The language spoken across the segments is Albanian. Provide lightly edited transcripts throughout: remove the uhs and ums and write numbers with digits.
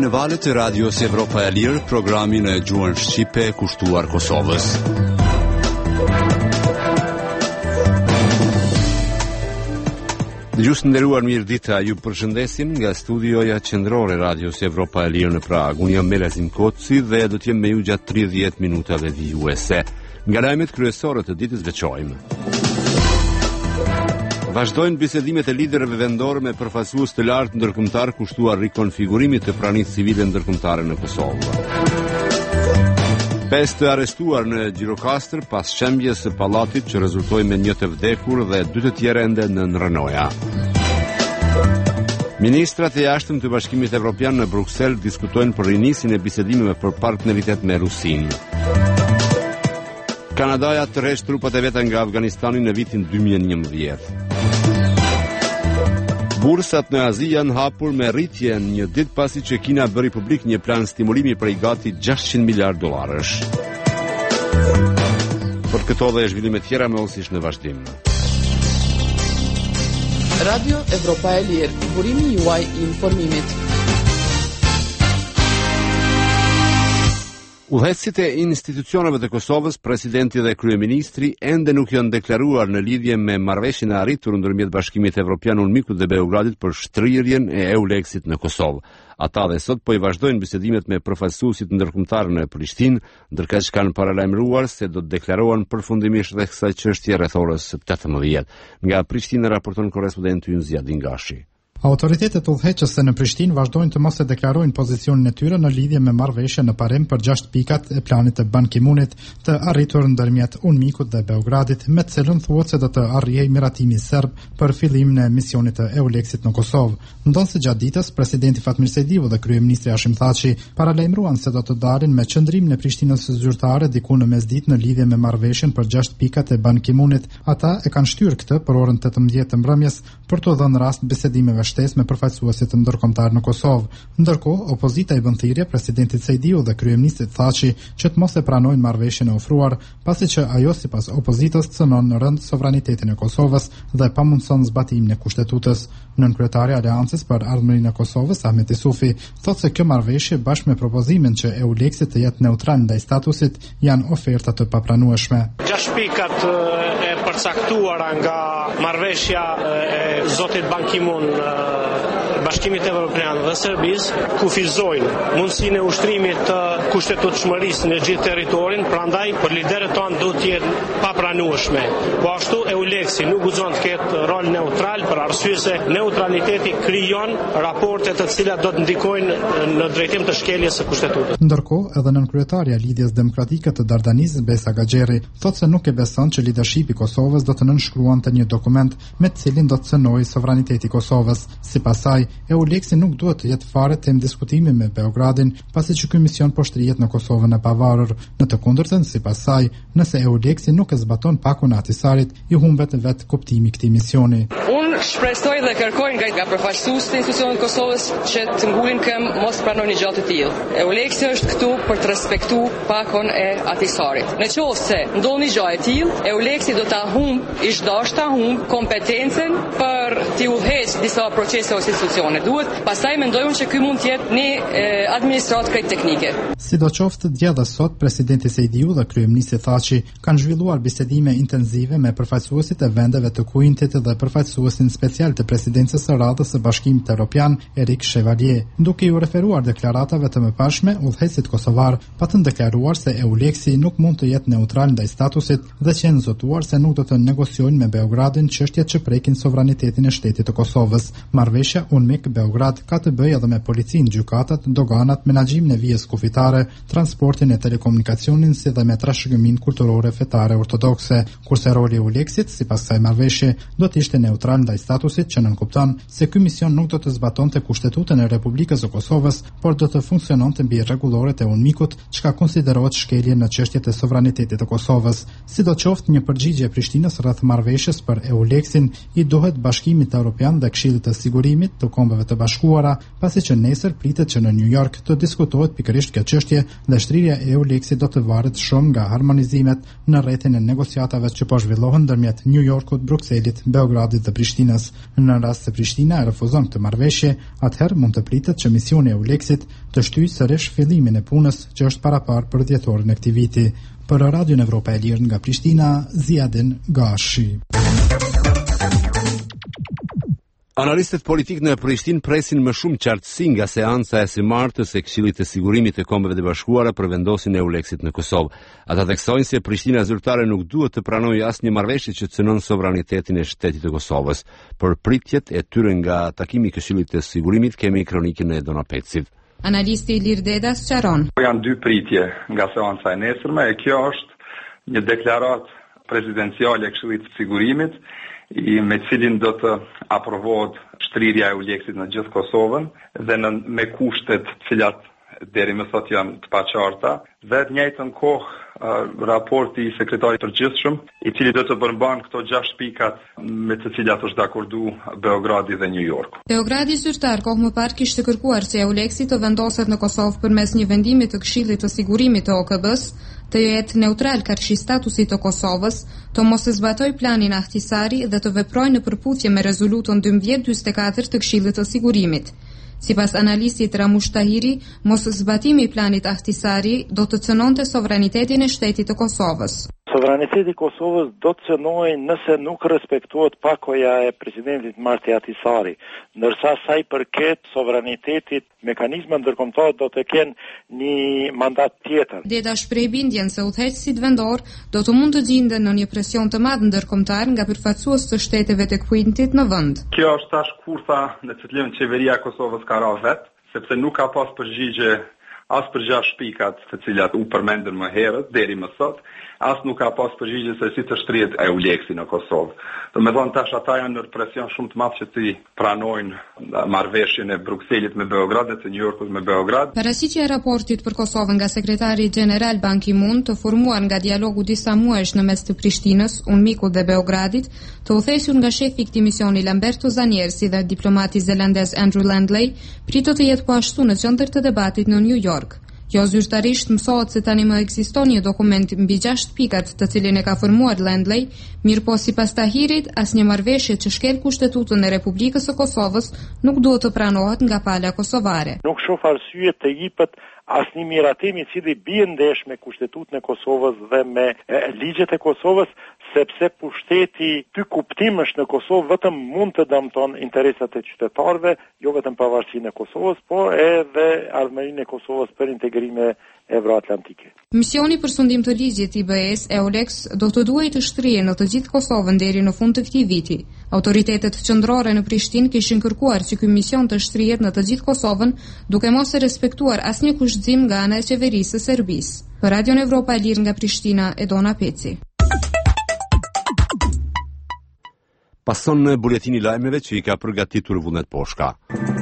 në valët e Radios Evropa e Lirë, programin e gjuhën shqipe kushtuar Kosovës. Dëgjues të nderuar, mirëdita, ju përshëndesim nga studioja qendrore Radios Evropa e Lirë në Prag. Unë jam Melazim Koci dhe do të jem me ju gjatë 30 minutave vijuese. Nga lajmet kryesore të ditës veçojmë. Vazhdojnë bisedimet e liderëve vendor me përfaqësues të lartë ndërkombëtar kushtuar rikonfigurimit të pranisë civile ndërkombëtare në Kosovë. 5 të arrestuar në Gjirokastër pas shembjes së pallatit që rezultoi me 1 të vdekur dhe 2 të tjerë ende në Ranoja. Ministrat e jashtëm të Bashkimit Evropian në Bruksel diskutojnë për rinisjen e bisedimeve për partneritet me Rusinë. Kanadaja tërheq trupat e veta nga Afganistani në vitin 2011. Bursat në Azi janë hapur me rritje një ditë pasi që Kina bëri publik një plan stimulimi për i gati $600 miliard. Për këto dhe zhvillime tjera me osish në vazhdim. Radio Evropa e Lirë, burimi juaj i informimit. Udhëheqësit e institucioneve të Kosovës, presidenti dhe kryeministri ende nuk janë deklaruar në lidhje me marrëveshjen e arritur ndërmjet Bashkimit Evropian Unmikut dhe Beogradit për shtrirjen e EULEX-it në Kosovë. Ata dhe sot po i vazhdojnë bisedimet me përfaqësuesit ndërkombëtar në Prishtinë, ndërkaq kanë paralajmëruar se do të deklarohen përfundimisht rreth kësaj çështje rreth orës 18. Nga Prishtina raporton korrespondenti ynë Zjadin Gashi. Autoritetet udhëheqëse në Prishtinë vazhdojnë të mos e deklarojnë pozicionin e tyre në lidhje me marrëveshjen në parim për 6 pikat e planit të Ban Ki-moonit të arritur ndërmjet Unmikut dhe Beogradit, me të cilën thuhet se do të arrijë miratimi serb për fillimin e misionit të EULEX-it në Kosovë. Ndonse gjatë ditës, presidenti Fatmir Sejdiu dhe kryeministri Hashim Thaçi paralajmëruan se do të dalin me qëndrimin e Prishtinës zyrtare diku në mesditë në lidhje me marrëveshjen për 6 pikat e Ban Ki-moonit. Ata e kanë shtyrë këtë për orën 18 të mbrëmjes për të dhënë rast bisedimeve me përfaqësuesit ndërkombëtar në Kosovë. Ndërkohë, opozita i bën thirrje presidentit Sejdiu dhe kryeministit Thaçi që të mos e pranojnë marrëveshjen e ofruar, pasi që ajo sipas opozitës cënon në rënd sovranitetin e Kosovës dhe pamundson zbatimin e kushtetutës. Nënkryetari i Aleancës për Ardhmërinë e Kosovës, Ahmet Isufi, thotë se kjo marrëveshje bashkë me propozimin që EULEX-i të jetë neutral ndaj statusit janë oferta të papranueshme. 6 pikat e përcaktuara nga marrëveshja e zotit Ban Ki-moon Bashkimit Evropian dhe Serbisë kufizojnë mundësinë e ushtrimit të kushtetutshmërisë në gjithë territorin, prandaj për liderët tonë duhet të jetë papranueshme. Po ashtu EULEX-i nuk guxon të ketë rol neutral për arsye se neutraliteti krijon raporte të cilat do të ndikojnë në drejtim të shkeljes së kushtetutës. Ndërkohë, edhe nënkryetaria e Lidhjes Demokratike të Dardanisë, Besa Gaxheri, thotë se nuk e beson që lidershipi i Kosovës do të nënshkruante një dokument me të cilin do të cënojë sovraniteti i Kosovës. Sipas saj, EULEX-i nuk duhet të jetë fare temë diskutimi me Beogradin, pasi që ky mision po shtrihet në Kosovën e pavarur. Në të kundërtën, sipas saj, nëse EULEX-i nuk e zbaton pakun e Ahtisarit, i humbet vetë kuptimi i këtij misioni. Unë shpresoj dhe kërkoj nga përfaqësuesit e institucioneve të Kosovës që të ngulin këmbë, mos pranojnë gjë të tillë. EULEX-i është këtu për të respektuar pakun e Ahtisarit. Nëse ndodh një gjë e tillë, EULEX-i do ta humb kompetencën për të udhëhequr disa procese ose institucione. Duhet pastaj mendojmë që ky mund të jetë një administratë krejt teknike. Sidoqoftë, dje sot presidenti Sejdiu dhe kryeministri Thaçi kanë zhvilluar bisedime intensive me përfaqësuesit e vendeve të Kuintit dhe përfaqësuesin special të presidencës së radhës së Bashkimit Evropian, Erik Chevalier. Duke i referuar deklaratave të mëparshme, udhëheqësit kosovar patën deklaruar se EULEX-i nuk mund të jetë neutral ndaj statusit dhe që janë zotuar se nuk do të negociojnë me Beogradin çështjet që prekin sovranitetin e shtetit të Kosovës. Marrëveshja Unmik-Beograd ka të bëjë edhe me policinë, gjykatat, doganat, menaxhimin e vijës kufitare, transportin e telekomunikacionin si dhe me trashëgimin kulturore fetare ortodokse, kurse roli i EULEX-it sipas kësaj marrëveshje do të ishte neutral ndaj statusit, që nënkupton se ky mision nuk do të zbatonte kushtetutën e Republikës së Kosovës, por do të funksiononte mbi rregulloret e Unmikut, çka konsiderohet shkelje në çështjet e sovranitetit të Kosovës. Sidoqoftë, një përgjigje e Prishtinës rreth marrëveshjes për EULEX-in i duhet Bashkimit Evropian dhe Këshillit të Sigurimit të Kombeve të Bashkuara, pasi që nesër pritet që në New York të diskutohet pikërisht kjo çështje dhe shtrirja e EULEX-it do të varet shumë nga harmonizimet në rrethin e negociatave që po zhvillohen ndërmjet New Yorkut, Brukselit, Beogradit dhe Prishtinës. Prishtinës. Në rast se Prishtina refuzon këtë marrëveshje, atëherë mund të pritet që misioni EULEX-it të shtyjë sërish fillimin e punës që është paraparë për dhjetorin e këtij viti. Për Radion Evropa e Lirë nga Prishtina, Ziadin Gashi. Analistët politikë në Prishtinë presin më shumë qartësi nga seanca e martës e Këshillit të Sigurimit të Kombeve të Bashkuara për vendosjen e EULEX-it në Kosovë. Ata theksojnë se Prishtina zyrtare nuk duhet të pranojë asnjë marrëveshje që cënon sovranitetin e shtetit të Kosovës. Për pritjet e tyre nga takimi i Këshillit të Sigurimit kemi kronikën e Dona Pecit. Analisti Ilir Dedas sqaron. Janë dy pritje nga seanca e nesërme e kjo është një deklaratë prezidenciale e Këshillit të Sigurimit me cilin do të aprovohet shtrirja e EULEX-it në gjithë Kosovën dhe me kushtet cilat deri më sot janë të paqarta dhe të njëjtën kohë raporti i sekretarit përgjithshëm i cili do të përmban këto 6 pikat me të cilat është dakordu Beogradi dhe New York. Beogradi zyrtar kohë më parë kishte kërkuar që EULEX-i të vendoset në Kosovë përmes një vendimi të Këshillit të Sigurimit të OKB-s të jetë neutral karshi statusit të Kosovës, të mos e zbatoj planin Ahtisari dhe të veprojë në përputhje me rezolutën 1244 të Këshillit të Sigurimit. Sipas analistit Ramush Tahiri, mos zbatimi i planit Ahtisari do të cënonte sovranitetin e shtetit të Kosovës. Sovraniteti i Kosovës do të cënohej nëse nuk respektohet pakoja e presidentit Marti Ahtisari, ndërsa sa i përket sovranitetit, mekanizmat ndërkombëtar do të kenë një mandat tjetër. Deda shpreh bindjen se udhëheqësit vendor do të mund të gjenden në një presion të madh ndërkombëtar nga përfaqësues të shteteve të Kuintit në vend. Kjo është tash kurtha në cilën qeveria e Kosovës ka ra vet, sepse nuk ka pas përgjigje as për 6 pikat të cilat u përmendën më herët deri më sot, as nuk ka pas përgjigje se si të shtrihet EULEX-i në Kosovë. Do me thonë tash ata janë në presion shumë të madh që të pranojnë marrëveshjen e Brukselit me Beograd dhe të New Yorkut me Beograd. Paraqitja e raportit për Kosovën nga sekretari general Ban Ki-moon, të formuar nga dialogu disa muajsh në mes të Prishtinës, UNMIK-ut dhe Beogradit, të udhëhequr nga shefi i këtij misioni Lamberto Zaniersi dhe diplomati zelandez Andrew Landley, pritet të jetë po ashtu në qendër të debatit në New York. Jo zyrtarisht mësohet se tani më ekziston një dokument mbi 6 pikat të cilin e ka formuar Landley, mirëpo sipas Tahirit, asnjë marrëveshje që shkel Kushtetutën e Republikës së Kosovës nuk duhet të pranohet nga pala kosovare. Nuk shoh arsye të jepet asnjë miratim i cili bie ndesh me Kushtetutën e Kosovës dhe me ligjet e Kosovës, sepse pushteti ky kuptimësh në Kosovë vetëm mund të dëmton interesat e qytetarëve, jo vetëm pavarësinë e Kosovës, por edhe ardhmërinë e Kosovës për integrime euroatlantike. Misioni për sundim të ligjit i BE-s EULEX do të duhej të shtrihej në të gjithë Kosovën deri në fund të këtij viti. Autoritetet qendrore në Prishtinë kishin kërkuar që ky mision të shtrihet në të gjithë Kosovën, duke mos e respektuar asnjë kushtëzim nga ana e qeverisë së Serbisë. Për Radion Evropa e Lirë nga Prishtina, Edona Peci. Pason në buletini lajmeve që i ka përgatitur Vullnet Poshka.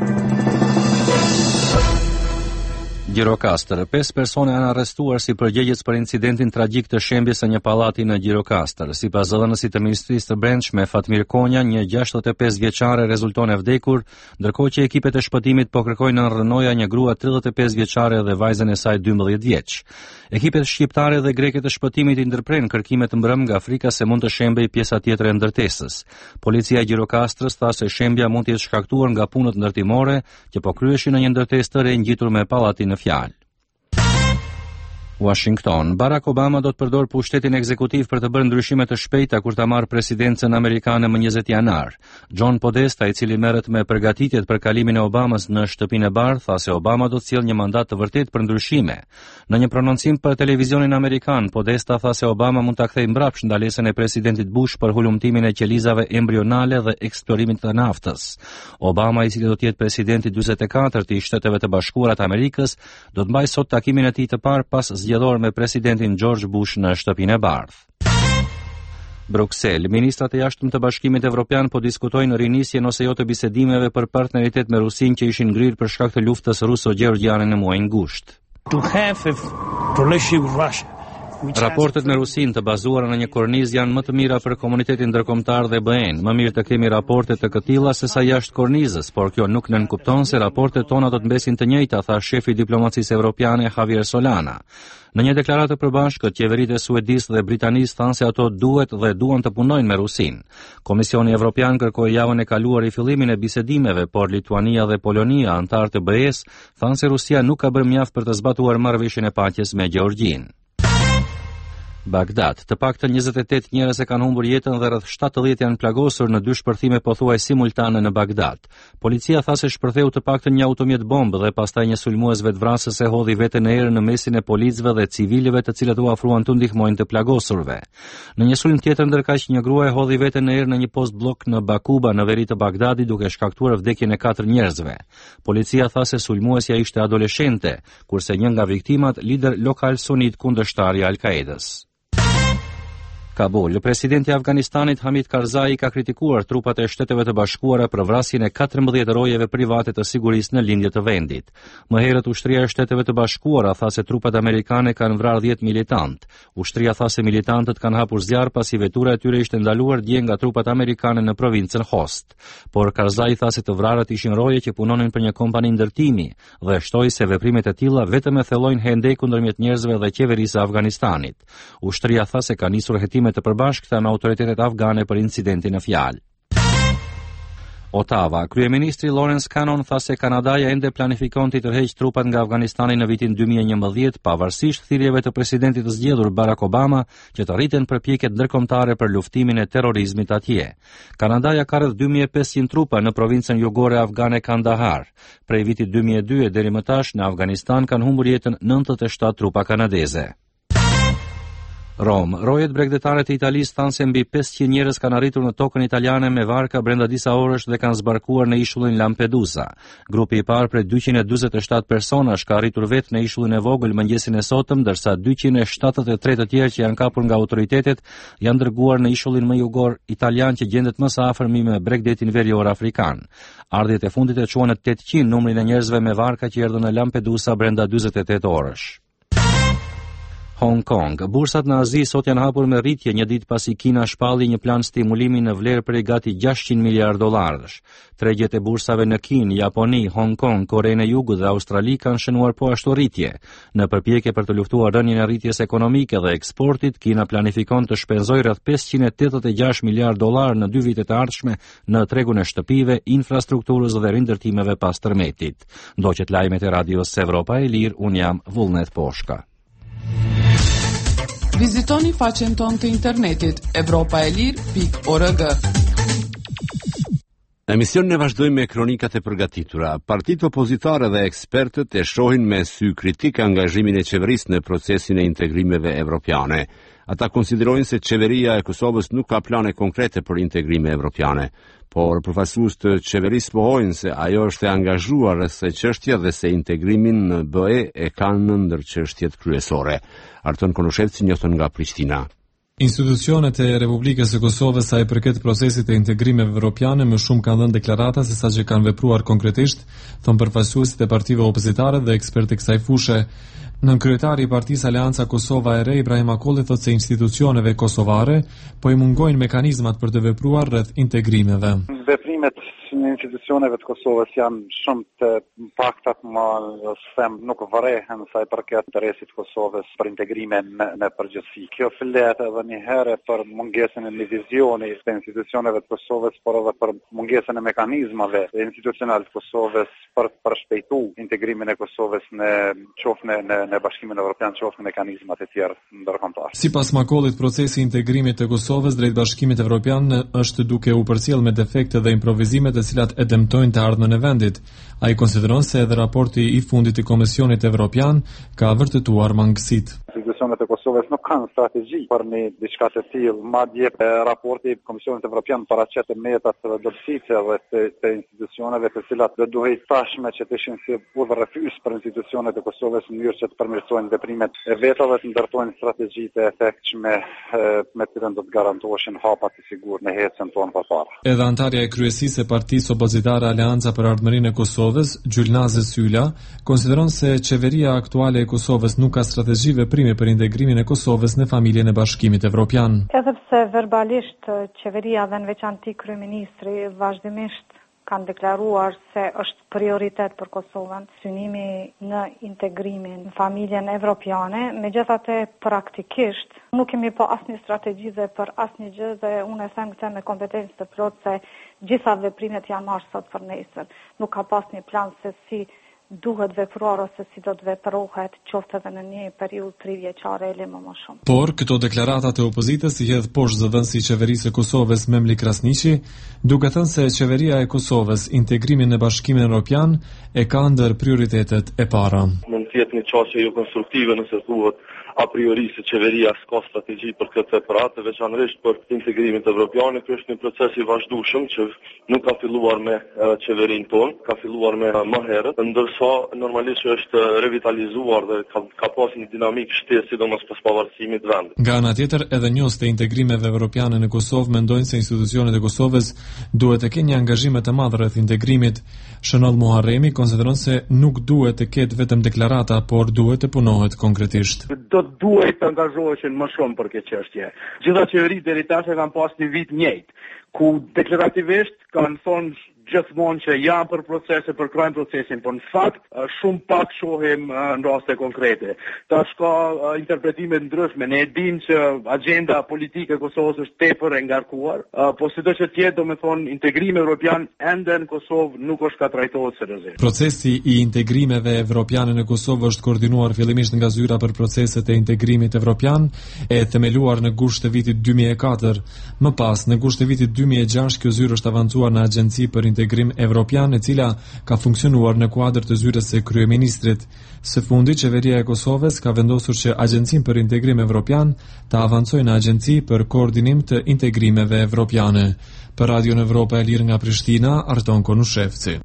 Gjirokastër. 5 persone janë arrestuar si përgjegjës për incidentin tragjik të shembjes së një pallati në Gjirokastër. Sipas dhënësit të Ministrisë të Brendshme, Fatmir Konja, një 65 vjeçare rezulton e vdekur, ndërkohë që ekipet e shpëtimit po kërkojnë në rrënoja një grua 35 vjeçare dhe vajzën e saj 12 vjeç. Ekipet shqiptare dhe greke të shpëtimit i ndërpren kërkime të mbrëm nga frika se mund të shembej pjesa tjetër e ndërtesës. Policia e Gjirokastrës tha se shembja mund të jetë shkaktuar nga punët ndërtimore që po kryeshin në një ndërtesë të re ngjitur me pallati në fjalë. Washington. Barack Obama do të përdor pushtetin ekzekutiv për të bërë ndryshime të shpejta kur ta marrë presidencën amerikane më 20 janar. John Podesta, i cili merret me përgatitjet për kalimin e Obamës në Shtëpinë e Bardhë, tha se Obama do të sjellë një mandat të vërtetë për ndryshime. Në një prononcim për televizionin amerikan, Podesta tha se Obama mund ta kthejë mbrapsht ndalesën e presidentit Bush për hulumtimin e qelizave embrionale dhe eksplorimit të naftës. Obama, i cili do të jetë presidenti 44 i Shteteve të Bashkuara të Amerikës, do të mbajë sot takimin e tij të parë pas zgjedhor me presidentin George Bush në Shtëpinë e Bardhë. Bruksel. Ministrat e jashtëm të Bashkimit Evropian po diskutojnë rinisjen ose jo të bisedimeve për partneritet me Rusinë që ishin ngrirë për shkak të luftës ruso-gjeorgjiane në muajin gusht. To have a relationship with Russia Raportet me Rusinë të bazuara në një kornizë janë më të mira për komunitetin ndërkombëtar dhe BE-n. Më mirë të kemi raporte të këtilla sesa jashtë kornizës, por kjo nuk nënkupton se raportet tona do të mbesin të njëjta, tha shefi i diplomacisë evropiane Javier Solana. Në një deklaratë të përbashkët, qeveritë e Suedisë dhe Britanisë thanë se ato duhet dhe duan të punojnë me Rusinë. Komisioni Evropian kërkoi javën e kaluar i fillimin e bisedimeve, por Lituania dhe Polonia, antarë të BE-s, thanë se Rusia nuk ka bërë mjaft për të zbatuar marrëveshjen e paqes me Gjeorgjinë. Bagdad. Të paktën 28 njerëz e kanë humbur jetën dhe rreth 70 janë plagosur në 2 shpërthime pothuaj simultane në Bagdad. Policia tha se shpërtheu të paktën një automjet bombë dhe pastaj një sulmues vetvrasës e hodhi veten në erë në mesin e policëve dhe civilëve të cilët u afruan të ndihmojnë të plagosurve. Në një sulm tjetër ndërkaq një grua e hodhi veten në erë në një post blok në Bakuba në veri të Bagdadit duke shkaktuar vdekjen e 4 njerëzve. Policia tha se sulmuesja ishte adoleshente, kurse një nga viktimat lider lokal sunit kundërshtar i Al-Qaedës. Kabul. Presidenti i Afganistanit Hamid Karzai ka kritikuar trupat e Shteteve të Bashkuara për vrasjen e 14 rojeve private të sigurisë në lindje të vendit. Më herët Ushtria e Shteteve të Bashkuara tha se trupat amerikane kanë vrarë 10 militant. Ushtria tha se militantët kanë hapur zjarr pasi vetura e tyre ishte ndaluar dje nga trupat amerikane në provincën Khost. Por Karzai tha se të vrarët ishin roje që punonin për një kompani ndërtimi dhe shtoi se veprimet e tilla vetëm e thellojnë hendekun ndërmjet njerëzve dhe qeverisë së Afganistanit. Ushtria tha se ka nisur hetime të përbashkëta me autoritetet afgane për incidentin në fjalë. Ottawa. Kryeministri Lawrence Cannon tha se Kanadaja ende planifikon të tërheqë trupat nga Afganistani në vitin 2011, pavarësisht thirrjeve të presidentit të zgjedhur Barack Obama që të rriten përpjekjet ndërkombëtare për luftimin e terrorizmit atje. Kanadaja ka rreth 2500 trupa në provincën jugore afgane Kandahar. Prej vitit 2002 deri më tash në Afganistan kanë humbur jetën 97 trupa kanadeze. Rom. Rojet bregdetare të Italisë thanë se mbi 500 njerëz kanë arritur në tokën italiane me varka brenda disa orësh dhe kanë zbarkuar në ishullin Lampedusa. Grupi i parë prej 247 personash ka arritur vetë në ishullin e vogël mëngjesin e sotëm, ndërsa 273 të tjerë që janë kapur nga autoritetet janë dërguar në ishullin më jugor italian që gjendet më së afërmi me bregdetin verior afrikan. Ardhjet e fundit e çuan në 800 numrin e njerëzve me varka që erdhën në Lampedusa brenda 48 orësh. Hong Kong. Bursat në Azi sot janë hapur me rritje një ditë pasi Kina shpalli një plan stimulimi në vlerë prej gati 600 miliard dollarësh. Tregjet e bursave në Kinë, Japoni, Hong Kong, Korenë e Jugut dhe Australi kanë shënuar po ashtu rritje. Në përpjekje për të luftuar rënien e rritjes ekonomike dhe eksportit, Kina planifikon të shpenzojë rreth 586 miliard dollar në 2 vitet e ardhshme në tregun e shtëpive, infrastrukturës dhe rindërtimeve pas tërmetit. Ndoqet lajmet e radios Evropa e Lirë, un jam Vullnet Poshka. Vizitoni faqen tonë të internetit evropaelir.org. Emisionin e vazhdojmë me kronikat e përgatitura. Partitë opozitare dhe ekspertët e shohin me sy kritik angazhimin e qeverisë në procesin e integrimeve evropiane. Ata konsiderojnë se qeveria e Kosovës nuk ka plane konkrete për integrime evropiane, por përfaqësues të qeverisë pohojnë se ajo është e angazhuar rreth kësaj çështje dhe se integrimin në BE e kanë ndër çështjet kryesore. Arton Konushevci njofton nga Prishtina. Institucionet e Republikës së Kosovës sa i përket procesit të integrimeve evropiane më shumë kanë dhënë deklarata se sa që kanë vepruar konkretisht, thon përfaqësuesit e partive opozitare dhe ekspertë kësaj fushë. Nënkryetari i Partisë Aleanca Kosova e Re, Ibrahim Akolli, thotë se institucioneve kosovare po i mungojnë mekanizmat për të vepruar rreth integrimeve. Veprimet në institucioneve të Kosovës janë shumë të paktat, nuk vërehen sa i përket interesit Kosovës për integrimin në përgjithësi. Kjo fillet edhe një herë për mungesën e një vizioni të institucioneve të Kosovës, por edhe për mungesën e mekanizmave institucionale të Kosovës për shpejtu integrimin e Kosovës në Bashkimin Evropian, qoftë në mekanizmat e tjerë ndërkombëtar. Sipas Makollit, procesi i integrimit të Kosovës drejt Bashkimit Evropian është duke u përcjell me defekte dhe improvizime të cilat e dëmtojnë të ardhmen e vendit. Ai konsideron se edhe raporti i fundit i Komisionit Evropian ka vërtetuar mangësitë. Institucionet e Kosovës nuk kanë strategji për një diçka të tillë. Madje raporti i Komisionit Evropian paraqet metat dhe dobësitë të institucioneve të cilat do duhej tashme që të ishin si udhërrefys për institucionet e Kosovës në mënyrë që të përmirësojnë veprimet e veta dhe të ndërtojnë strategji të efektshme me të cilën do të garantoheshin hapa të sigurt në ecën tonë përpara. Edhe antarja e kryesisë e Partisë Opozitare Aleanca për Ardhmërinë e Kosovës, Gjulnaze Syla, konsideron se qeveria aktuale e Kosovës nuk ka strategji veprimi integrimi për integrimin e Kosovës në familjen e Bashkimit Evropian. Edhe pse verbalisht qeveria dhe në veçanti kryeministri vazhdimisht kanë deklaruar se është prioritet për Kosovën synimi në integrimin në familjen evropiane, megjithatë praktikisht nuk kemi po asnjë strategji dhe për asnjë gjë dhe unë e them këtë me kompetencë të plotë se gjitha veprimet janë marrë sot për nesër. Nuk ka pas një plan se si duhet vepruar ose si do të veprohet qoftë edhe në një periudhë 3 vjeçare e më shumë. Por këto deklaratat e opozitës i hedh poshtë zëdhënësi i qeverisë së Kosovës Memli Krasniqi, duke thënë se qeveria e Kosovës integrimin në Bashkimin Evropian e ka ndër prioritetet e para. Mund të jetë një çështje jo konstruktive nëse thuhet a priori se qeveria s'ka strategji për këtë separat, veçanërisht për integrimin evropian, ky është një proces i vazhdueshëm që nuk ka filluar me qeverinë tonë, ka filluar me më herët, ndërsa normalisht është revitalizuar dhe ka pas një dinamik shtesë sidomos pas pavarësimit të vendit. Nga ana tjetër, edhe njohës të integrimeve evropiane në Kosovë mendojnë se institucionet e Kosovës duhet të kenë një angazhim të madh rreth integrimit. Shënoll Muharremi konsideron se nuk duhet të ketë vetëm deklarata, por duhet të punohet konkretisht. Duhet të angazhohen më shumë për këtë çështje. Gjitha qeveritë deri tash kanë pas një vit njëjtë, ku deklarativisht kanë thonë gjithmonë që janë për procese, përkrojnë procesin, por në fakt shumë pak shohim në raste konkrete. Tash ka interpretime ndryshme, ne e dimë që agenda politike e Kosovës është tepër e ngarkuar, po sido që tjetë, domethënë integrimi evropian ende në Kosovë nuk është ka trajtohet seriozisht. Procesi i integrimeve evropiane në Kosovë është koordinuar fillimisht nga zyra për proceset e integrimit evropian, e themeluar në gusht të vitit 2004. Më pas, në gusht të vitit 2006, kjo zyrë është avancuar në Agjenci për Integrim Evropian, e cila ka funksionuar në kuadër të zyrës së kryeministrit. Së fundi, qeveria e Kosovës ka vendosur që Agjencinë për Integrim Evropian të avancojë në Agjenci për Koordinim të Integrimeve Evropiane. Për Radio Evropa e Lirë nga Prishtina, Arton Konushevci.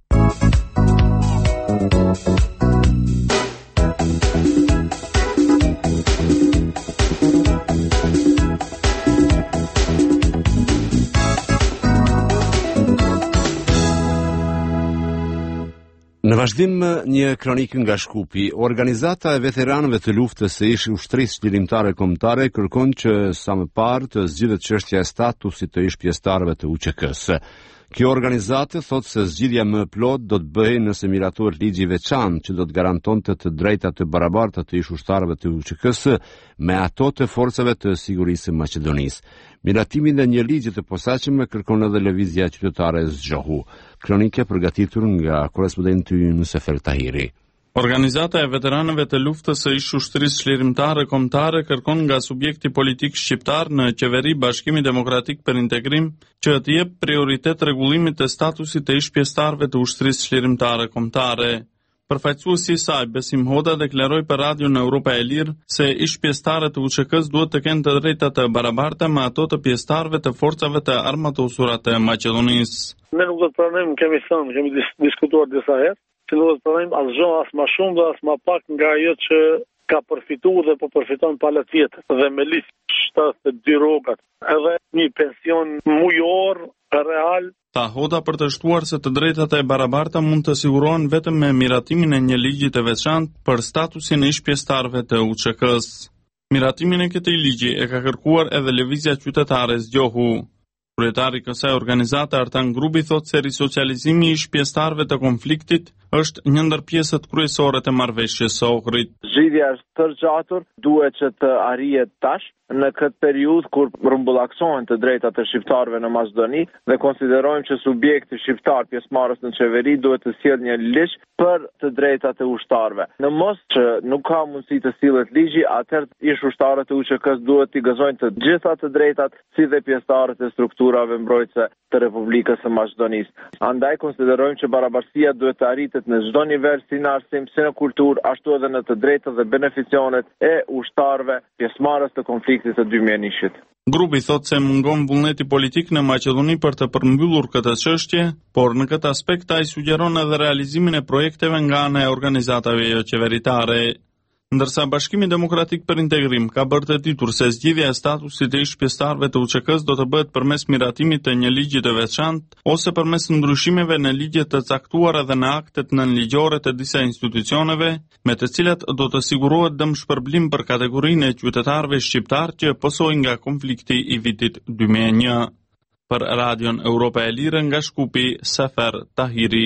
Në vazhdim një kronik nga Shkupi, organizata e veteranëve të luftës së ish ushtrisë lirimtare kombëtare kërkon që sa më parë të zgjidhet çështja e statusit të ish pjesëtarëve të UÇK-s. Kjo organizatë thotë se zgjidhja më plot do të bëhej nëse miratohet ligji i veçantë që do të garantonte të drejtat të barabarta të ish ushtarëve të UÇK-s me ato të forcave të sigurisë së Maqedonisë. Miratimin e një ligji të posaçëm kërkon edhe lëvizja qytetare e Zgjohu. Kronike përgatitur nga korrespondenti ynë Sefer Tahiri. Organizata e veteranëve të luftës së ish ushtrisë çlirimtare kombëtare kërkon nga subjekti politik shqiptar në qeveri Bashkimi Demokratik për Integrim që të jep prioritet rregullimit të statusit të ish pjesëtarëve të ushtrisë çlirimtare kombëtare. Përfaqësuesi i saj, Besim Hoda, deklaroi për Radio në Europa e Lirë se ish pjesëtarët të UÇK-s duhet të kenë të drejtat të barabarta me ato të pjesëtarëve të forcave të armatosura të Maqedonisë. Ne nuk do të pranojmë, kemi diskutuar disa herë, që nuk do të pranojmë asgjë as më shumë dhe as më pak nga ajo që ka përfituar dhe po përfiton pa let vjetë dhe me listë 72 rrogat, edhe një pension mujor real. Tha Hoda për të shtuar se të drejtat e barabarta mund të sigurohen vetëm me miratimin e një ligji të veçantë për statusin e ish pjesëtarëve të UÇK-s. Miratimin e këtij ligji e ka kërkuar edhe lëvizja qytetare Zgjohu. Kryetari i kësaj organizate Artan Grubi thotë se risocializimi i ish pjesëtarëve të konfliktit është një ndër pjesët kryesore të marrëveshjes së Ohrit. Zgjidhja është tërgjatur, duhet që të arrihet tash në këtë periudhë kur rrumbullaksohen të drejtat e shqiptarëve në Maqedoni dhe konsiderojmë që subjekti shqiptar pjesëmarrës në qeveri duhet të sjellë një ligj për të drejtat e ushtarëve. Në mos që nuk ka mundësi të sillet ligji, atëherë ish ushtarët e UÇK-s duhet të gëzojnë të gjitha të drejtat si dhe pjesëtarët e strukturave mbrojtëse të Republikës së Maqedonisë. Andaj konsiderojmë që barabarësia duhet të arritet në çdo nivel, si në arsim, si në kulturë, ashtu edhe në të drejtat dhe beneficionet e ushtarëve pjesëmarrës të konfliktit të 2001-shit. Grupi thotë se mungon vullneti politik në Maqedoni për të përmbyllur këtë çështje, por në këtë aspekt ai sugjeron edhe realizimin e projekteve nga ana e organizatave jo qeveritare. ndërsa Bashkimi Demokratik për Integrim ka bërë të ditur se zgjidhja e statusit e ish pjesëtarëve të UÇK-s do të bëhet përmes miratimit të një ligji të veçantë ose përmes ndryshimeve në ligje të caktuara dhe në aktet nënligjore të disa institucioneve, me të cilat do të sigurohet dëmshpërblim për kategorinë e qytetarëve shqiptar që pësojnë nga konflikti i vitit 2001. Për Radion Europa e Lirë nga Shkupi, Sefer Tahiri.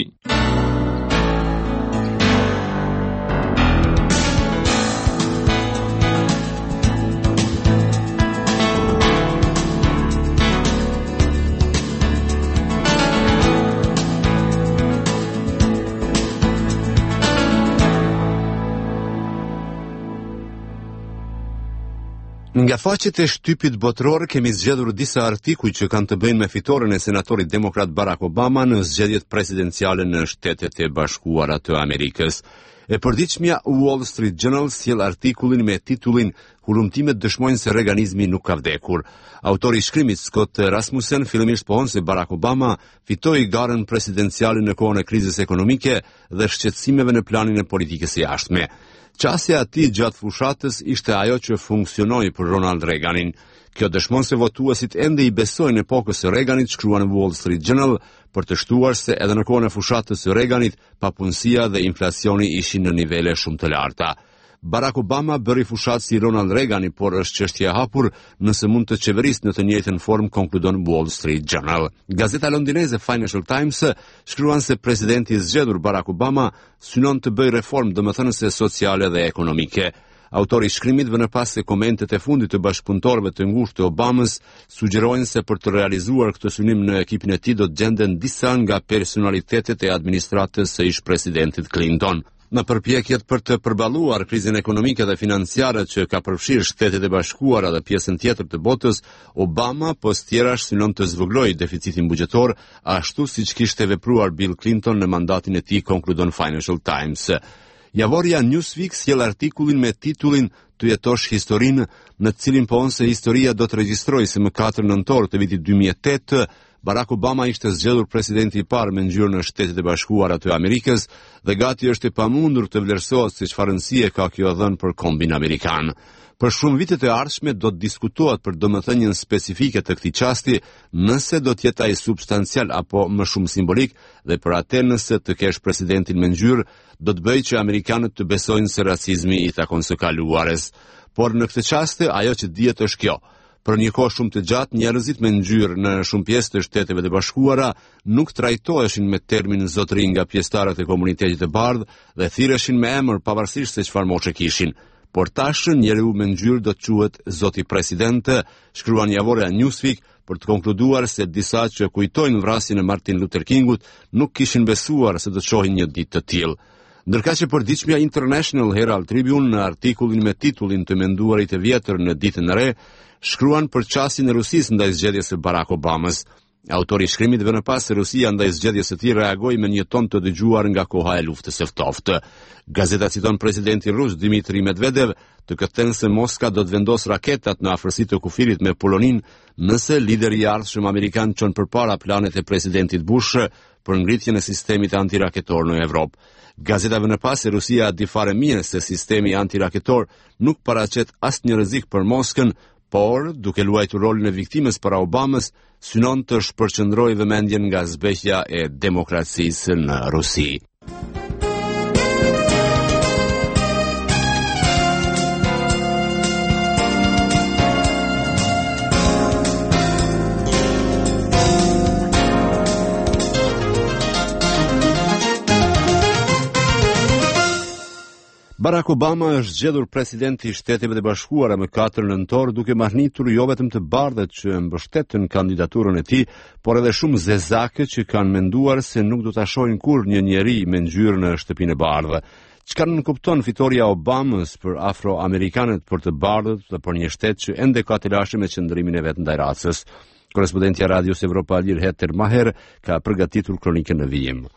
Nga faqet e shtypit botëror kemi zgjedhur disa artikuj që kanë të bëjnë me fitoren e senatorit demokrat Barack Obama në zgjedhjet presidenciale në Shtetet e Bashkuara të Amerikës. E përditshmja Wall Street Journal sjell artikullin me titullin "Hulumtimet dëshmojnë se reganizmi nuk ka vdekur". Autori i shkrimit Scott Rasmussen fillimisht pohon se Barack Obama fitoi garën presidenciale në kohën e krizës ekonomike dhe shqetësimeve në planin e politikës së jashtme. Qasja ati gjatë fushatës ishte ajo që funksionoi për Ronald Reaganin. Kjo dëshmon se votuesit ende i besojnë epokës së Reaganit, shkruan në Wall Street Journal, për të shtuar se edhe në kohën e fushatës së Reaganit, papunësia dhe inflacioni ishin në nivele shumë të larta. Barack Obama bëri fushat si Ronald Reagani, por është çështje e hapur nëse mund të qeverisë në të njëjtën formë, konkludon Wall Street Journal. Gazeta londineze Financial Times shkruan se presidenti i zgjedhur Barack Obama synon të bëjë reformë domethënëse sociale dhe ekonomike. Autori i shkrimit vënë pas se komentet e fundit të bashkëpunëtorëve të ngushtë të Obamës sugjerojnë se për të realizuar këtë synim në ekipin e tij do të gjenden disa nga personalitetet e administratës së ish presidentit Clinton. Në përpjekjet për të përballuar krizën ekonomike dhe financiare që ka përfshirë Shtetet e Bashkuara dhe pjesën tjetër të botës, Obama pas tjerash synon të zvogëlojë deficitin buxhetor, ashtu siç kishte vepruar Bill Clinton në mandatin e tij, konkludon Financial Times. Javorja Newsweek sjell artikullin me titullin "Të jetosh historinë", në të cilin pohon se historia do të regjistrojë se më 4 nëntor të vitit 2008 Barack Obama ishte zgjedhur presidenti i parë me ngjyrë në Shtetet e Bashkuara të Amerikës dhe gati është e pamundur të vlerësohet se çfarë rëndësie ka kjo dhënë për kombin amerikan. Për shumë vitet e ardhshme do të diskutohet për domethënien specifike të këtij çasti, nëse do të jetë ai substancial apo më shumë simbolik, dhe për atë nëse të kesh presidentin me ngjyrë, do të bëjë që amerikanët të besojnë se racizmi i takon së kaluarës. Por në këtë çast ajo që dihet është kjo: për një kohë shumë të gjatë, njerëzit me ngjyrë në shumë pjesë të Shteteve të Bashkuara nuk trajtoheshin me termin zotëri nga pjesëtarët e komunitetit të bardhë dhe thirreshin me emër pavarësisht se çfarë moshe kishin. Por tash njeriu me ngjyrë do të quhet zoti president, shkruan Javorja Newsweek, për të konkluduar se disa që kujtojnë vrasjen e Martin Luther Kingut nuk kishin besuar se do të shohin një ditë të tillë. Ndërka që përditshmja International Herald Tribune në artikullin me titullin "Të menduarit e vjetër në ditën e re" shkruan për çastin e Rusisë ndaj zgjedhjes së Barack Obamës. Autori i shkrimit vënë pas se Rusia ndaj zgjedhjes së tij reagoi me një ton të dëgjuar nga koha e luftës së ftohtë. Gazeta citon presidentin rus Dmitri Medvedev të kërkojnë se Moska do të vendos raketat në afërsitë të kufirit me Poloninë nëse lideri i ardhshëm amerikan çon përpara planet e presidentit Bush për ngritjen e sistemit antiraketor në Evropë. Gazeta vënë pas se Rusia di fare mirë se sistemi antiraketor nuk paraqet asnjë rrezik për Moskën, por, duke luajtur rolin e viktimës para Obamës, synon të shpërqendrojë vëmendjen nga zbehja e demokracisë në Rusi. Barack Obama është zgjedhur presidenti i Shteteve të Bashkuara më 4 nëntor, duke marrnitur jo vetëm të bardhët që mbështetën kandidaturën e tij, por edhe shumë zezake që kanë menduar se nuk do ta shohin kurrë një njeri me ngjyrë në shtëpinë e bardhë. Çka nënkupton fitoria Obamës për afroamerikanët, për të bardhët dhe për një shtet që ende ka të lashë me qëndrimin e vet ndaj racës? Korrespondenti i Radios Europa Lir Heter Maher ka përgatitur kronikën në vijim.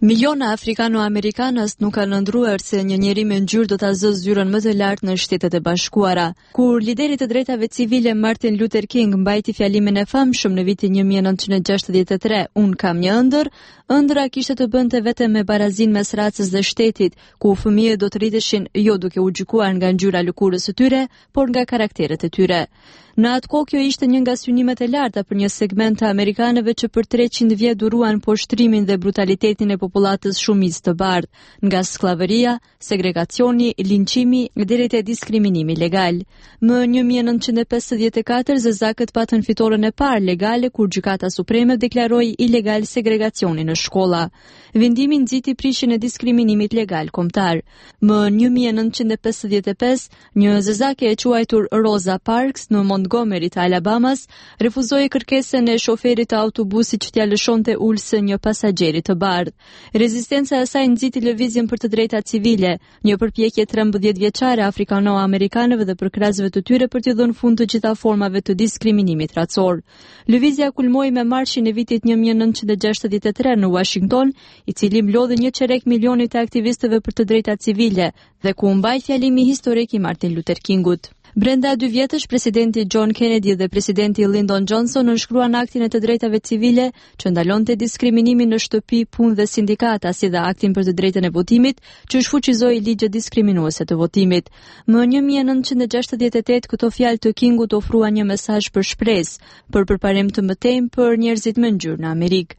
Miliona afrikano-amerikanës nuk kanë ndruar se një njeri me ngjyrë do ta zë zyrën më të lartë në Shtetet e Bashkuara. Kur lideri të drejtave civile Martin Luther King mbajti fjalimin e famshëm në vitin 1963, "Unë kam një ëndër", ëndra kishte të bënte vetëm me barazinë mes racës dhe shtetit, ku fëmijët do të rriteshin jo duke u gjykuar nga ngjyra lëkurës së tyre, por nga karakteret e tyre. Në atë kohë kjo ishte një nga synimet e larta për një segment të amerikanëve që për 300 vjet duruan poshtrimin dhe brutalitetin e popullatës shumicë të bardhë, nga skllavëria, segregacioni, linçimi deri te diskriminimi legal. Më 1954 zezakët patën fitoren e parë legale kur Gjykata Supreme deklaroi ilegal segregacionin në shkolla. Vendimi nxiti prishjen e diskriminimit legal kombëtar. Më 1955 një zezake e quajtur Rosa Parks në Montgomery të Alabamas refuzoi kërkesën e shoferit të autobusit që t'ia lëshonte ulse një pasagjeri të bardhë. Rezistenca e saj nxiti lëvizjen për të drejtat civile, një përpjekje 13 vjeçare afrikano-amerikanëve dhe përkrahësve të tyre për t'i dhënë fund të gjitha formave të diskriminimit racor. Lëvizja kulmoi me marshin e vitit 1963 në Washington, i cili mlodhi 1,5 milioni të aktivistëve për të drejtat civile dhe ku mbaj fjalimi historik i Martin Luther Kingut. Brenda 2 vjetësh, presidenti John Kennedy dhe presidenti Lyndon Johnson nënshkruan aktin e të drejtave civile që ndalonte diskriminimin në shtëpi, punë dhe sindikata, si dhe aktin për të drejtën e votimit, që shfuqizoi ligje diskriminuese të votimit. Më 1968 këto fjalë të Kingut ofruan një mesazh për shpresë, për përparim të mëtejmë për njerëzit me ngjyrë në Amerikë.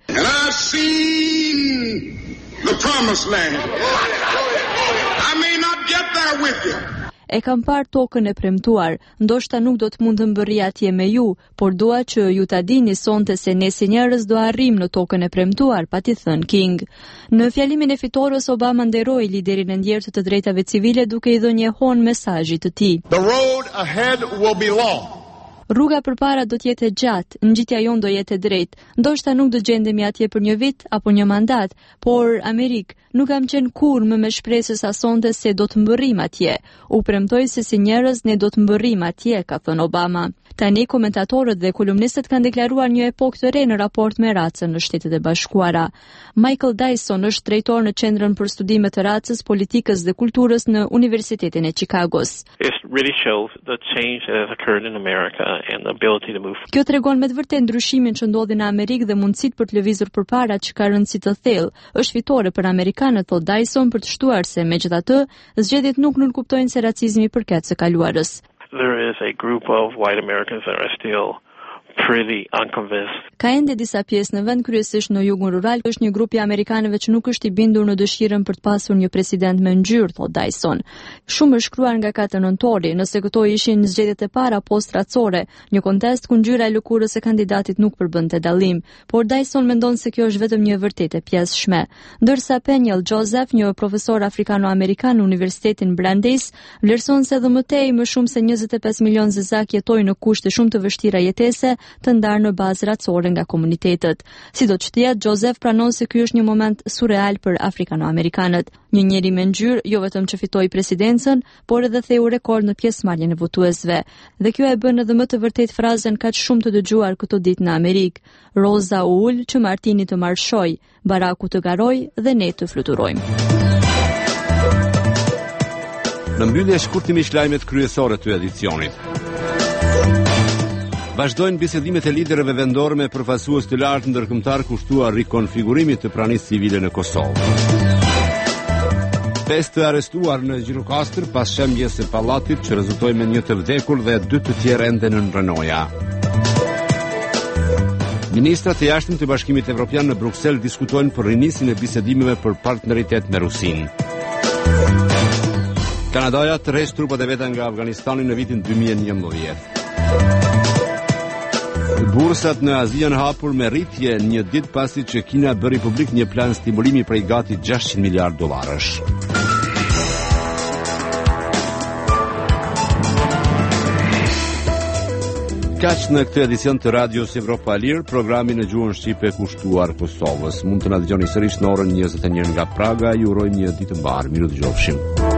The promised land. I may not get there with you. E kam parë tokën e premtuar, ndoshta nuk do të mund të mbërri atje me ju, por dua që ju ta dini sonte se ne si njerëz do arrijmë në tokën e premtuar, pati thënë King. Në fjalimin e fitores Obama nderoi liderin e ndjerë të drejtave civile duke i dhënë një hon mesazhit të tij. The road ahead will be long. Rruga përpara do të jetë e gjatë, ngjitja jon do jetë e drejtë. Ndoshta nuk do gjendemi atje për një vit apo një mandat, por Amerikë nuk kam qenë kurrë më me shpresë sa sonte se do të mbërrim atje. U premtoj se si njerëz ne do të mbërrim atje, ka thënë Obama. Tani komentatorët dhe kolumnistët kanë deklaruar një epokë të re në raport me racën në Shtetet e Bashkuara. Michael Dyson është drejtor në Qendrën për Studime të Racës, Politikës dhe Kulturës në Universitetin e Chicagos. Kjo tregon me të vërtetë ndryshimin që ndodhi në Amerikë dhe mundësitë për të lëvizur përpara që ka rëndësi të thellë. Është fitore për amerikanët, thot Dyson, për të shtuar se megjithatë zgjedhjet nuk nënkuptojnë se racizmi përket së kaluarës. There is a group of white Americans that are still pretty unconvinced. Ka ende disa pjesë në vend, kryesisht në jugun rural, është një grup i amerikanëve që nuk është i bindur në dëshirën për të pasur një president me ngjyrë, thot Dyson. Shumë është shkruar nga 4 nëntori, nëse këto ishin zgjedhjet e para post-racore, një kontest ku ngjyra e lëkurës së kandidatit nuk përbënte dallim, por Dyson mendon se kjo është vetëm një vërtetë pjesëshme. Ndërsa Peniel Joseph, një profesor afrikano-amerikan në Universitetin Brandeis, vlerëson se edhe më shumë se 25 milion zezak jetojnë në kushte shumë të vështira jetese, të ndarë në bazë racore nga komunitetet. Sido që të jetë, Joseph pranon se ky është një moment surreal për afrikano-amerikanët. Një njeri me ngjyrë jo vetëm që fitoi presidencën, por edhe theu rekord në pjesëmarrjen e votuesve. Dhe kjo e bën edhe më të vërtet frazën kaq shumë të dëgjuar këto ditë në Amerikë. Roza u ul që Martini të marshoj, Baraku të garoj dhe ne të fluturojmë. Në mbyllje shkurtimisht lajmet kryesore të edicionit. Vazhdojnë bisedimet e liderëve vendor me përfaqësues të lartë ndërkombëtar kushtuar rikonfigurimit të pranisë civile në Kosovë. 5 të arrestuar në Gjirokastër pas shembjes së pallatit që rezultoi me 1 të vdekur dhe 2 të tjerë ende në rënoja. Ministrat e jashtëm të Bashkimit Evropian në Bruksel diskutojnë për rinisjen e bisedimeve për partneritet me Rusinë. Kanadaja tërheq trupat e veta nga Afganistani në vitin 2011. Bursat në Azi janë hapur me rritje një ditë pasi që Kina bëri publik një plan stimulimi prej gati $600 miliardë. Kaq në këtë edicion të Radios Evropa e Lirë, programi në gjuhën shqipe kushtuar Kosovës. Mund të na dëgjoni sërish në orën 21 nga Praga. Ju urojmë një ditë mbar. Miru dëgjofshim.